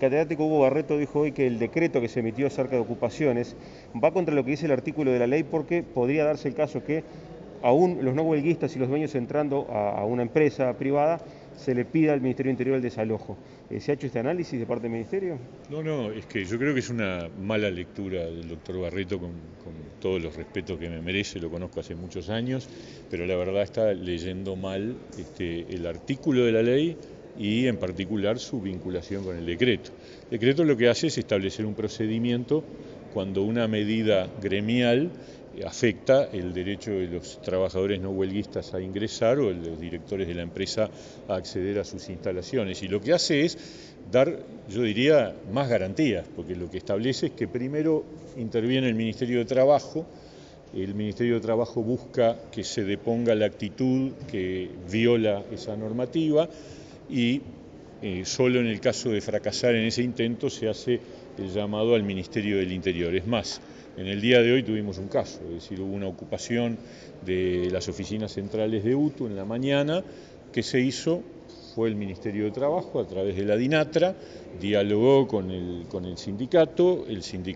catedrático Hugo Barreto dijo hoy que el decreto que se emitió acerca de ocupaciones va contra lo que dice el artículo de la ley, porque podría darse el caso que aún los no huelguistas y los dueños entrando a una empresa privada se le pida al Ministerio del Interior el desalojo. ¿Se ha hecho este análisis de parte del Ministerio? No, es que yo creo que es una mala lectura del doctor Barreto, con todos los respetos que me merece, lo conozco hace muchos años, pero la verdad está leyendo mal el artículo de la ley y en particular su vinculación con el decreto. El decreto lo que hace es establecer un procedimiento cuando una medida gremial afecta el derecho de los trabajadores no huelguistas a ingresar o el de los directores de la empresa a acceder a sus instalaciones. Y lo que hace es dar, yo diría, más garantías, porque lo que establece es que primero interviene el Ministerio de Trabajo. El Ministerio de Trabajo busca que se deponga la actitud que viola esa normativa y solo en el caso de fracasar en ese intento se hace el llamado al Ministerio del Interior. Es más, en el día de hoy tuvimos un caso, es decir, hubo una ocupación de las oficinas centrales de UTU en la mañana. ¿Qué se hizo? Fue el Ministerio de Trabajo, a través de la DINATRA, dialogó con el sindicato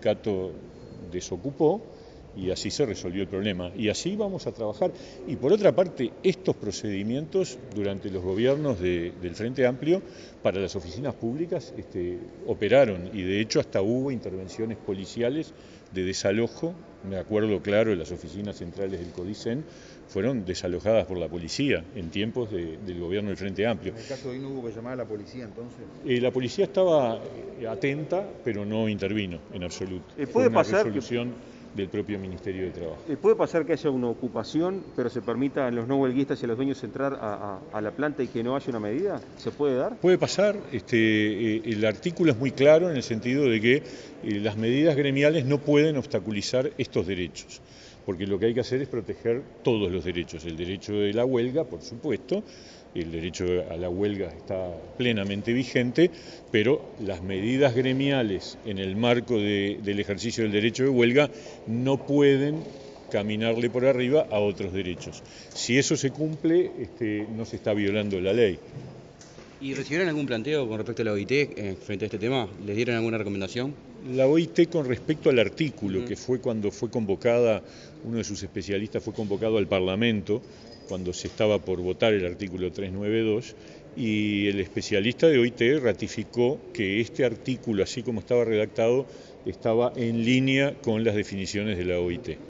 desocupó y así se resolvió el problema. Y así vamos a trabajar. Y por otra parte, estos procedimientos durante los gobiernos del Frente Amplio para las oficinas públicas operaron, y de hecho hasta hubo intervenciones policiales de desalojo. Me acuerdo claro, las oficinas centrales del CODICEN fueron desalojadas por la policía en tiempos del gobierno del Frente Amplio. En el caso de hoy no hubo que llamar a la policía entonces. La policía estaba atenta, pero no intervino en absoluto. Fue una resolución del propio Ministerio de Trabajo. ¿Puede pasar que haya una ocupación, pero se permita a los no huelguistas y a los dueños entrar a la planta y que no haya una medida? ¿Se puede dar? Puede pasar. El artículo es muy claro en el sentido de que las medidas gremiales no pueden obstaculizar estos derechos, porque lo que hay que hacer es proteger todos los derechos. El derecho de la huelga, por supuesto, el derecho a la huelga está plenamente vigente, pero las medidas gremiales en el marco del ejercicio del derecho de huelga no pueden caminarle por arriba a otros derechos. Si eso se cumple, no se está violando la ley. ¿Y recibieron algún planteo con respecto a la OIT frente a este tema? ¿Les dieron alguna recomendación? La OIT con respecto al artículo, que fue cuando fue convocada, uno de sus especialistas fue convocado al Parlamento, cuando se estaba por votar el artículo 392, y el especialista de OIT ratificó que este artículo, así como estaba redactado, estaba en línea con las definiciones de la OIT.